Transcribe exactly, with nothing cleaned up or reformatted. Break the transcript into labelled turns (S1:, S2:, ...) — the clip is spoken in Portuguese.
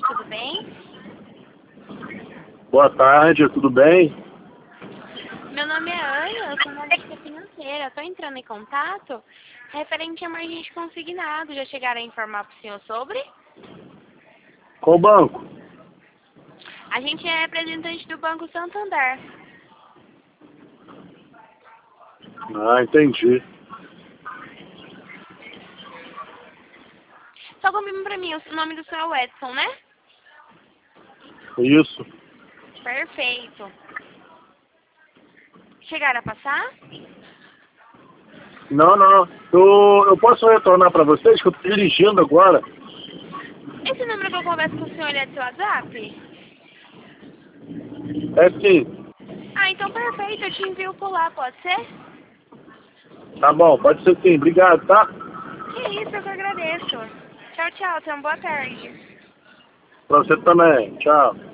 S1: tudo bem?
S2: Boa tarde, tudo bem?
S1: Meu nome é Ana, eu sou analista financeira. Estou entrando em contato referente a margem consignado. Já chegaram a informar para o senhor sobre?
S2: Qual banco?
S1: A gente é representante do Banco Santander.
S2: Ah, entendi.
S1: Só confirma para mim, o nome do senhor é Edson, né?
S2: Isso.
S1: Perfeito. Chegaram a passar?
S2: Não, não. Eu, eu posso retornar para vocês que eu estou dirigindo agora.
S1: Esse número que eu converso com o senhor é do seu WhatsApp?
S2: É sim.
S1: Ah, então perfeito, eu te envio por lá, pode ser?
S2: Tá bom, pode ser sim. Obrigado, tá?
S1: Que isso, eu que agradeço. Tchau, tchau, tenha uma boa tarde.
S2: Para você também. Tchau.